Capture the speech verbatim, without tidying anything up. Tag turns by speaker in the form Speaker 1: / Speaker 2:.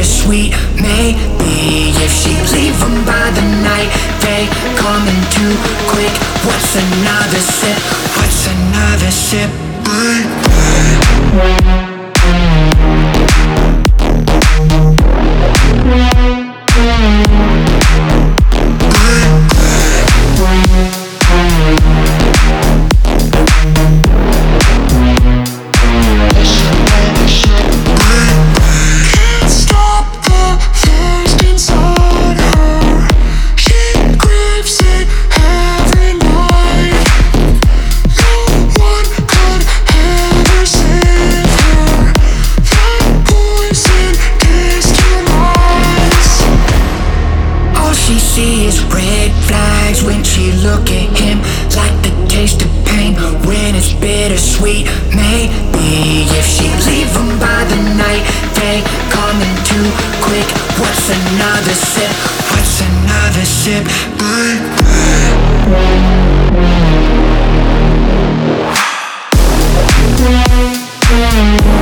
Speaker 1: bittersweet. Maybe if she leave them by the night, they coming too quick. What's another sip? What's another sip? She sees red flags when she look at him, like the taste of pain when it's bittersweet. Maybe if she leave them by the night, they coming too quick. What's another sip? What's another sip? Mm-hmm.